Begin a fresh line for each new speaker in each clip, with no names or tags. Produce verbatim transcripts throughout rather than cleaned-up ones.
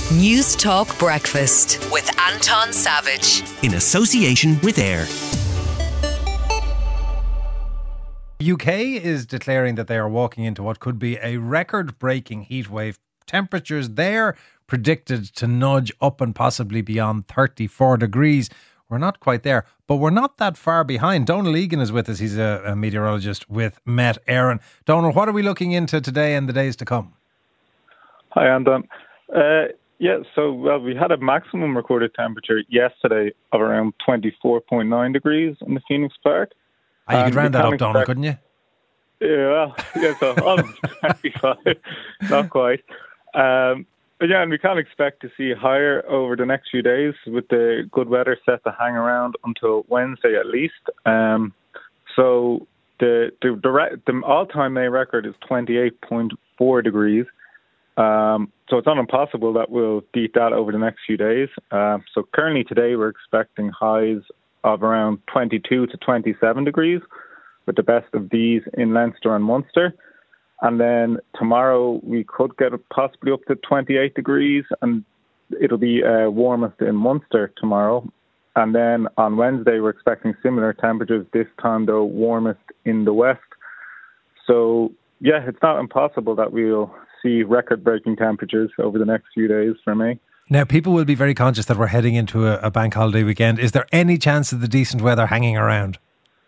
News Talk Breakfast with Anton Savage.
In association with Air.
U K is declaring that they are walking into what could be a record-breaking heat wave. Temperatures there predicted to nudge up and possibly beyond thirty-four degrees. We're not quite there, but we're not that far behind. Donal Egan is with us. He's a, a meteorologist with Met Éireann. Donal, what are we looking into today and the days to come?
Hi, Anton. Uh, yeah, so well, we had a maximum recorded temperature yesterday of around twenty-four point nine degrees in the Phoenix Park.
Ah, you could round that up, Donal, couldn't you?
Yeah, well, yeah, so on twenty-five, not quite. Um, but yeah, and we can expect to see higher over the next few days with the good weather set to hang around until Wednesday at least. Um, so the the, the, re- the all-time May record is twenty-eight point four degrees. Um, so it's not impossible that we'll beat that over the next few days. Uh, so currently today we're expecting highs of around twenty-two to twenty-seven degrees, with the best of these in Leinster and Munster. And then tomorrow we could get possibly up to twenty-eight degrees, and it'll be uh, warmest in Munster tomorrow. And then on Wednesday we're expecting similar temperatures, this time though warmest in the west. So yeah, it's not impossible that we'll see record-breaking temperatures over the next few days for May.
Now, people will be very conscious that we're heading into a, a bank holiday weekend. Is there any chance of the decent weather hanging around?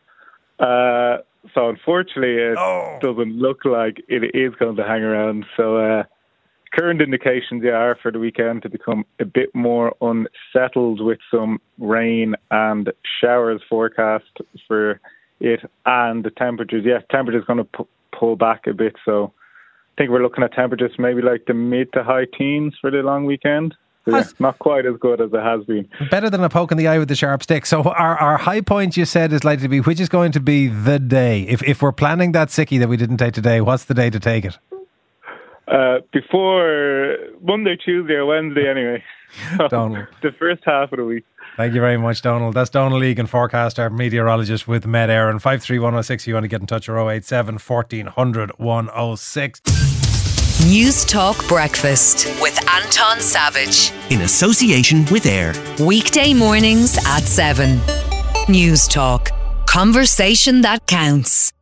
Uh, so unfortunately, it
oh.
doesn't look like it is going to hang around. So uh, current indications yeah, are for the weekend to become a bit more unsettled with some rain and showers forecast for it. And the temperatures, yes, temperature's going to pu- pull back a bit. So I think we're looking at temperatures maybe like the mid to high teens for the long weekend. So yeah, not quite as good as it has been.
Better than a poke in the eye with the sharp stick. So our, our high point, you said, is likely to be, which is going to be the day? If if we're planning that sickie that we didn't take today, what's the day to take it?
Uh, before Monday, Tuesday or Wednesday anyway.
Donal.
The first half of the week.
Thank you very much, Donal. That's Donal Egan, forecaster, meteorologist with Met Éireann. five three one oh six if you want to get in touch, or oh eight seven, fourteen hundred, one oh six.
News Talk Breakfast with Anton Savage.
In association with Air.
Weekday mornings at seven. News Talk. Conversation that counts.